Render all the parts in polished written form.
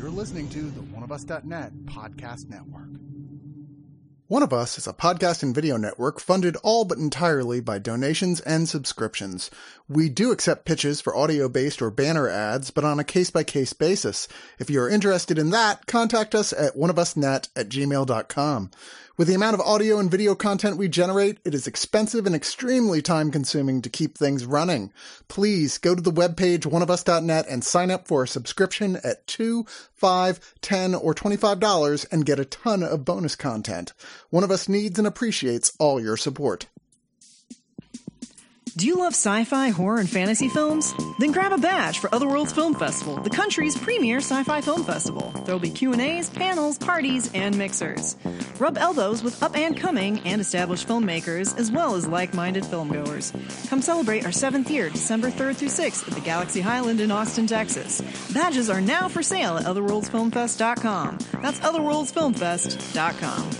You're listening to the OneOfUs.net podcast network. One of Us is a podcast and video network funded all but entirely by donations and subscriptions. We do accept pitches for audio-based or banner ads, but on a case-by-case basis. If you are interested in that, contact us at oneofusnet@gmail.com. With the amount of audio and video content we generate, it is expensive and extremely time-consuming to keep things running. Please go to the webpage oneofus.net and sign up for a subscription at $2, $5, $10, or $25 and get a ton of bonus content. One of Us needs and appreciates all your support. Do you love sci-fi, horror, and fantasy films? Then grab a badge for Otherworlds Film Festival, the country's premier sci-fi film festival. There'll be Q&As, panels, parties, and mixers. Rub elbows with up-and-coming and established filmmakers, as well as like-minded filmgoers. Come celebrate our 7th year, December 3rd through 6th at the Galaxy Highland in Austin, Texas. Badges are now for sale at otherworldsfilmfest.com. That's otherworldsfilmfest.com.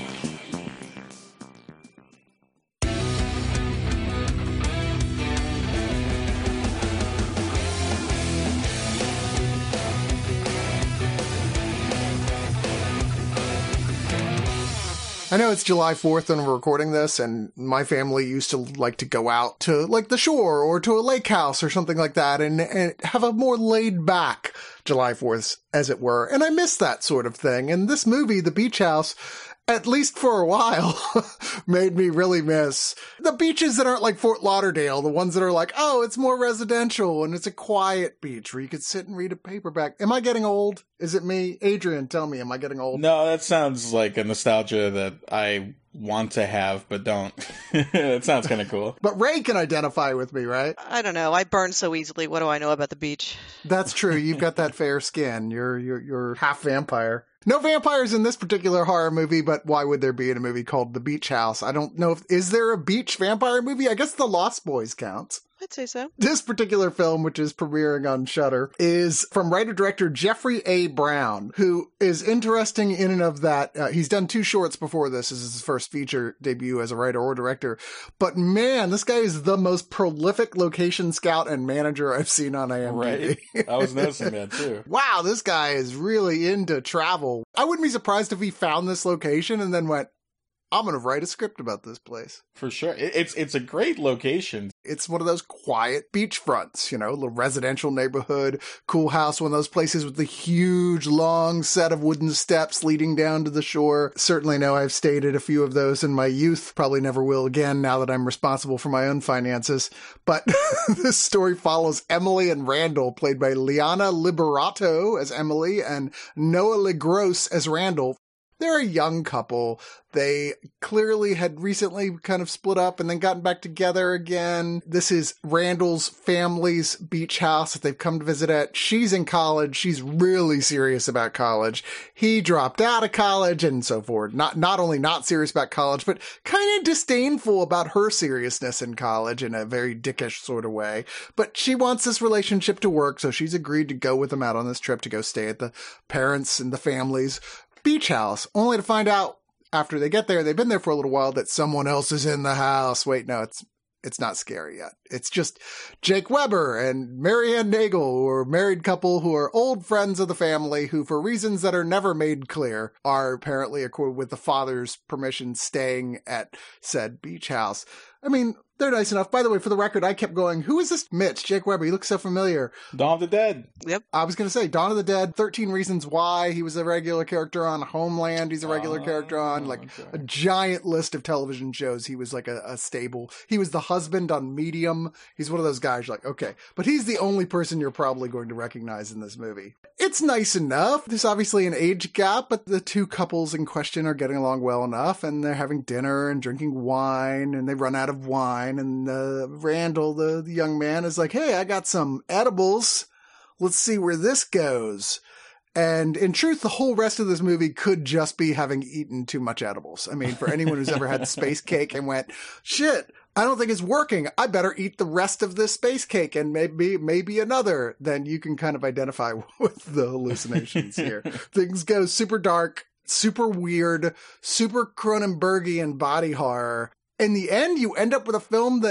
I know it's July 4th when we're recording this, and my family used to like to go out to like the shore or to a lake house or something like that and have a more laid back July 4th, as it were. And I miss that sort of thing. And this movie, The Beach House, at least for a while, made me really miss the beaches that aren't like Fort Lauderdale, the ones that are like, oh, it's more residential and it's a quiet beach where you could sit and read a paperback. Am I getting old? Is it me? Adrian, tell me, am I getting old? No, that sounds like a nostalgia that I want to have, but don't. It sounds kind of cool. But Ray can identify with me, right? I don't know. I burn so easily. What do I know about the beach? That's true. You've got that fair skin. You're half vampire. No vampires in this particular horror movie, but why would there be in a movie called The Beach House? I don't know is there a beach vampire movie? I guess The Lost Boys counts. I'd say so. This particular film, which is premiering on Shudder, is from writer-director Jeffrey A. Brown, who is interesting in and of that. He's done 2 shorts before this. This is his first feature debut as a writer or director. But man, this guy is the most prolific location scout and manager I've seen on IMDb. Right. I was noticing that too. Wow, this guy is really into travel. I wouldn't be surprised if he found this location and then went, I'm going to write a script about this place. For sure. It's a great location. It's one of those quiet beachfronts, you know, a little residential neighborhood, cool house, one of those places with the huge, long set of wooden steps leading down to the shore. Certainly know I've stayed at a few of those in my youth. Probably never will again now that I'm responsible for my own finances. But this story follows Emily and Randall, played by Liana Liberato as Emily and Noah LeGros as Randall. They're a young couple. They clearly had recently kind of split up and then gotten back together again. This is Randall's family's beach house that they've come to visit at. She's in college. She's really serious about college. He dropped out of college and so forth. Not only not serious about college, but kind of disdainful about her seriousness in college in a very dickish sort of way. But she wants this relationship to work, so she's agreed to go with him out on this trip to go stay at the parents' and the family's beach house, only to find out after they get there, they've been there for a little while, that someone else is in the house. Wait, no, it's not scary yet. It's just Jake Weber and Marianne Nagel, who are a married couple who are old friends of the family who, for reasons that are never made clear, are apparently, with the father's permission, staying at said beach house. I mean, they're nice enough. By the way, for the record, I kept going, who is this Mitch? Jake Weber, he looks so familiar. Dawn of the Dead. Yep. I was going to say, Dawn of the Dead, 13 Reasons Why. He was a regular character on Homeland. He's a regular character on, a giant list of television shows. He was like a stable. He was the husband on Medium. He's one of those guys you're like, okay. But he's the only person you're probably going to recognize in this movie. It's nice enough. There's obviously an age gap, but the 2 couples in question are getting along well enough, and they're having dinner and drinking wine, and they run out of wine. And Randall, the young man, is like, hey, I got some edibles. Let's see where this goes. And in truth, the whole rest of this movie could just be having eaten too much edibles. I mean, for anyone who's ever had space cake and went, shit, I don't think it's working. I better eat the rest of this space cake and maybe another. Then you can kind of identify with the hallucinations here. Things go super dark, super weird, super Cronenbergian body horror. In the end, you end up with a film that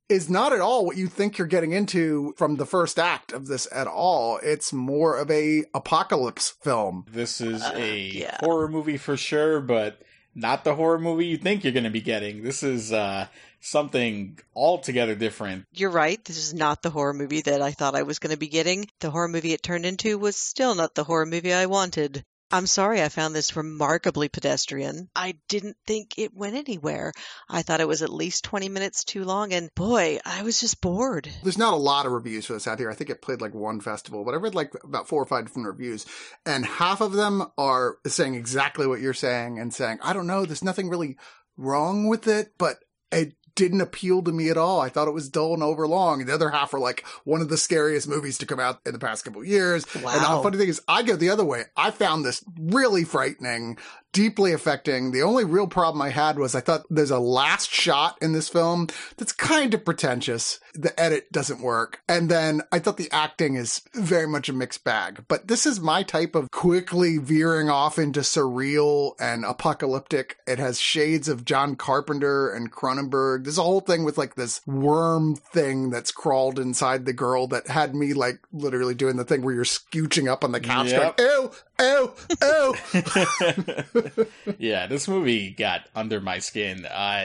is not at all what you think you're getting into from the first act of this at all. It's more of a apocalypse film. This is horror movie for sure, but not the horror movie you think you're going to be getting. This is something altogether different. You're right. This is not the horror movie that I thought I was going to be getting. The horror movie it turned into was still not the horror movie I wanted. I'm sorry, I found this remarkably pedestrian. I didn't think it went anywhere. I thought it was at least 20 minutes too long, and boy, I was just bored. There's not a lot of reviews for this out here. I think it played like one festival, but I read like about 4 or 5 different reviews, and half of them are saying exactly what you're saying and saying, I don't know, there's nothing really wrong with it, but it didn't appeal to me at all. I thought it was dull and overlong. And the other half were like one of the scariest movies to come out in the past couple of years. Wow. And the funny thing is, I go the other way. I found this really frightening, deeply affecting. The only real problem I had was I thought there's a last shot in this film that's kind of pretentious. The edit doesn't work. And then I thought the acting is very much a mixed bag. But this is my type of quickly veering off into surreal and apocalyptic. It has shades of John Carpenter and Cronenberg. There's a whole thing with like this worm thing that's crawled inside the girl that had me like literally doing the thing where you're scooching up on the couch going, ew, ew, ew. Yeah, this movie got under my skin.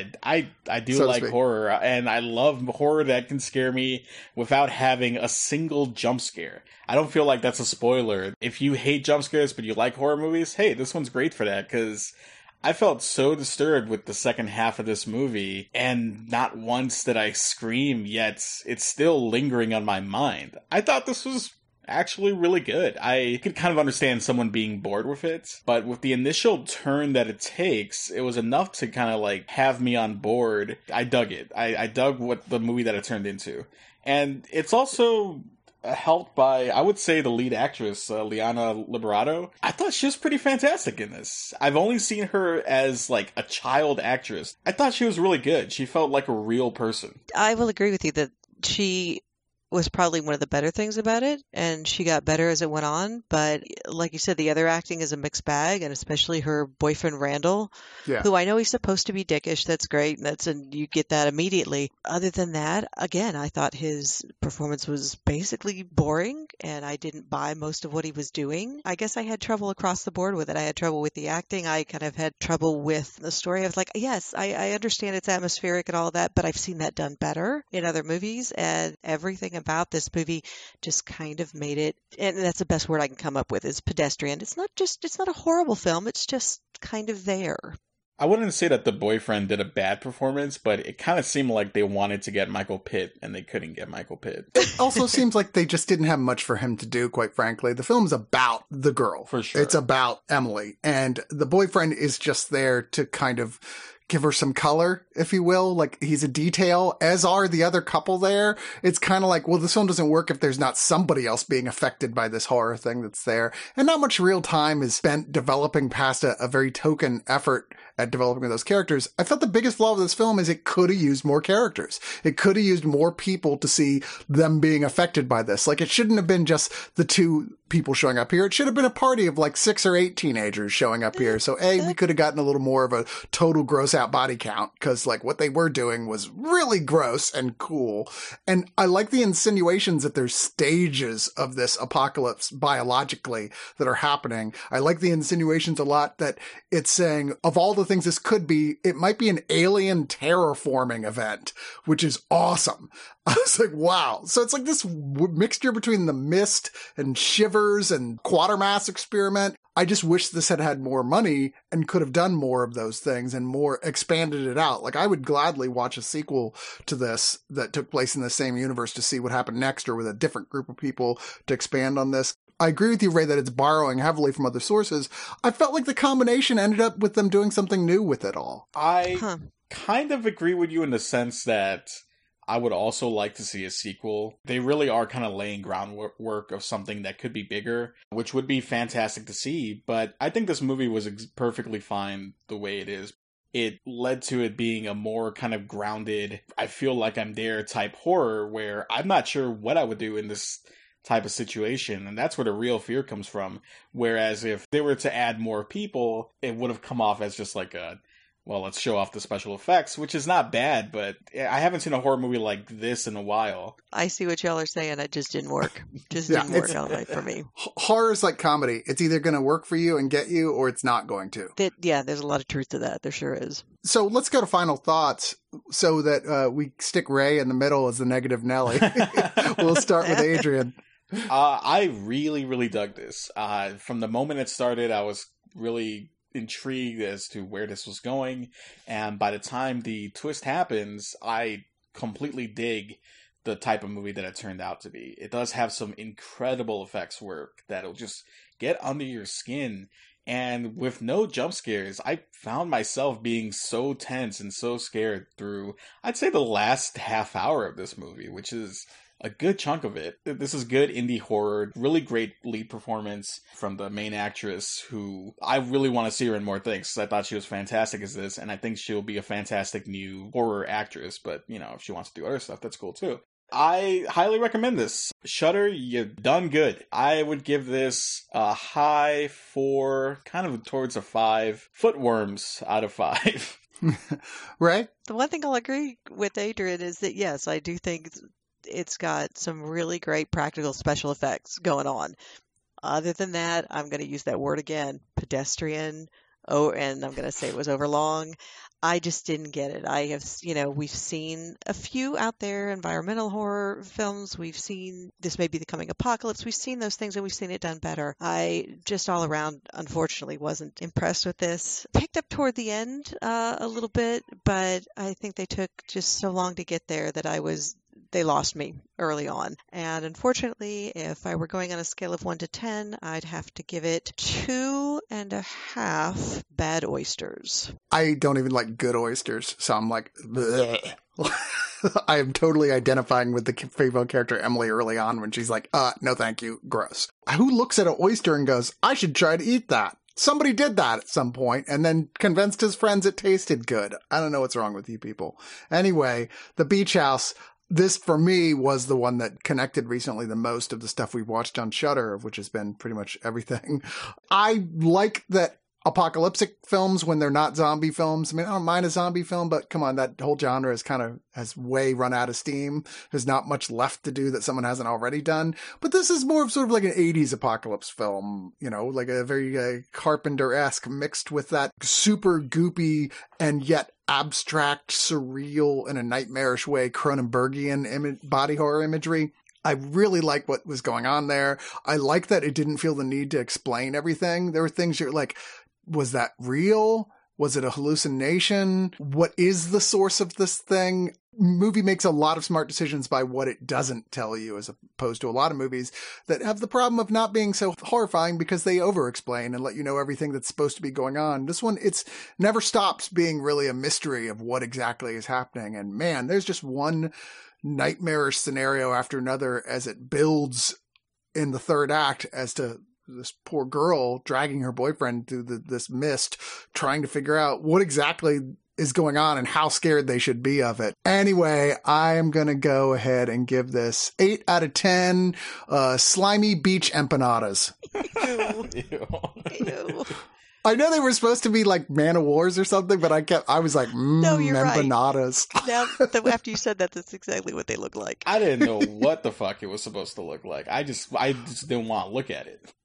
I do like horror, and I love horror that can scare me without having a single jump scare. I don't feel like that's a spoiler. If you hate jump scares but you like horror movies, hey, this one's great for that, because I felt so disturbed with the second half of this movie, and not once did I scream, yet it's still lingering on my mind. I thought this was actually really good. I could kind of understand someone being bored with it, but with the initial turn that it takes, it was enough to kind of like have me on board. I dug it. I dug what the movie that it turned into. And it's also helped by, I would say, the lead actress, Liana Liberato. I thought she was pretty fantastic in this. I've only seen her as like a child actress. I thought she was really good. She felt like a real person. I will agree with you that she was probably one of the better things about it, and she got better as it went on. But like you said, the other acting is a mixed bag, and especially her boyfriend Randall, who I know he's supposed to be dickish. That's great, and you get that immediately. Other than that, again, I thought his performance was basically boring, and I didn't buy most of what he was doing. I guess I had trouble across the board with it. I had trouble with the acting. I kind of had trouble with the story. I was like, yes, I understand it's atmospheric and all that, but I've seen that done better in other movies, and everything about this movie just kind of made it, and that's the best word I can come up with, is pedestrian. It's not a horrible film, it's just kind of there. I wouldn't say that the boyfriend did a bad performance, but it kind of seemed like they wanted to get Michael Pitt, and they couldn't get Michael Pitt. It also seems like they just didn't have much for him to do, quite frankly. The film's about the girl. For sure. It's about Emily, and the boyfriend is just there to kind of give her some color, if you will. Like, he's a detail, as are the other couple there. It's kind of like, well, this film doesn't work if there's not somebody else being affected by this horror thing that's there. And not much real time is spent developing past a very token effort at developing those characters. I felt the biggest flaw of this film is it could have used more characters. It could have used more people to see them being affected by this. Like, it shouldn't have been just the two people showing up here. It should have been a party of like 6 or 8 teenagers showing up here. So we could have gotten a little more of a total gross out body count, because like what they were doing was really gross and cool. And I like the insinuations that there's stages of this apocalypse biologically that are happening. I like the insinuations a lot that it's saying, of all the things this could be, it might be an alien terraforming event, which is awesome. I was like, wow. So it's like this mixture between The Mist and Shivers and Quatermass Experiment. I just wish this had had more money and could have done more of those things and more expanded it out. Like, I would gladly watch a sequel to this that took place in the same universe to see what happened next, or with a different group of people to expand on this. I agree with you, Ray, that it's borrowing heavily from other sources. I felt like the combination ended up with them doing something new with it all. I kind of agree with you in the sense that I would also like to see a sequel. They really are kind of laying groundwork of something that could be bigger, which would be fantastic to see. But I think this movie was perfectly fine the way it is. It led to it being a more kind of grounded, I feel like I'm there type horror, where I'm not sure what I would do in this type of situation. And that's where the real fear comes from. Whereas if they were to add more people, it would have come off as just like a well, let's show off the special effects, which is not bad, but I haven't seen a horror movie like this in a while. I see what y'all are saying. It just didn't work. Didn't work out right for me. Horror is like comedy. It's either going to work for you and get you, or it's not going to. There's a lot of truth to that. There sure is. So let's go to final thoughts so that we stick Ray in the middle as the negative Nelly. We'll start with Adrian. I really, really dug this. From the moment it started, I was really intrigued as to where this was going, and by the time the twist happens, I completely dig the type of movie that it turned out to be. It does have some incredible effects work that'll just get under your skin, and with no jump scares, I found myself being so tense and so scared through, I'd say, the last half hour of this movie, which is a good chunk of it. This is good indie horror, really great lead performance from the main actress, who I really want to see her in more things, because I thought she was fantastic as this, and I think she'll be a fantastic new horror actress, but, you know, if she wants to do other stuff, that's cool too. I highly recommend this. Shudder, you've done good. I would give this a high 4, kind of towards a 5, footworms out of 5. Right? The one thing I'll agree with Adrian is that, yes, I do think it's got some really great practical special effects going on. Other than that, I'm going to use that word again, pedestrian. Oh, and I'm going to say it was overlong. I just didn't get it. We've seen a few out there, environmental horror films. We've seen This May Be the Coming Apocalypse. We've seen those things and we've seen it done better. I just all around, unfortunately, wasn't impressed with this. Picked up toward the end a little bit, but I think they took just so long to get there that they lost me early on. And unfortunately, if I were going on a scale of 1 to 10, I'd have to give it 2.5 bad oysters. I don't even like good oysters, so I'm like, bleh. I am totally identifying with the female character Emily early on when she's like, no thank you, gross. Who looks at an oyster and goes, I should try to eat that? Somebody did that at some point and then convinced his friends it tasted good. I don't know what's wrong with you people. Anyway, The Beach House. This, for me, was the one that connected recently the most of the stuff we've watched on Shudder, which has been pretty much everything. I like that apocalyptic films when they're not zombie films. I mean, I don't mind a zombie film, but come on, that whole genre has way run out of steam. There's not much left to do that someone hasn't already done. But this is more of sort of like an 80s apocalypse film, like a very Carpenter-esque mixed with that super goopy and yet abstract, surreal, in a nightmarish way, Cronenbergian body horror imagery. I really like what was going on there. I like that it didn't feel the need to explain everything. There were things you're like, was that real? Was it a hallucination? What is the source of this thing? Movie makes a lot of smart decisions by what it doesn't tell you, as opposed to a lot of movies that have the problem of not being so horrifying because they over-explain and let you know everything that's supposed to be going on. This one, it's never stops being really a mystery of what exactly is happening. And man, there's just one nightmarish scenario after another as it builds in the third act as to this poor girl dragging her boyfriend through this mist, trying to figure out what exactly is going on and how scared they should be of it. Anyway, I am going to go ahead and give this 8 out of 10 slimy beach empanadas. Ew. I know they were supposed to be like Man of Wars or something, but I was like, no, you're empanadas. Right. Now, after you said that, that's exactly what they look like. I didn't know what the fuck it was supposed to look like. I just didn't want to look at it.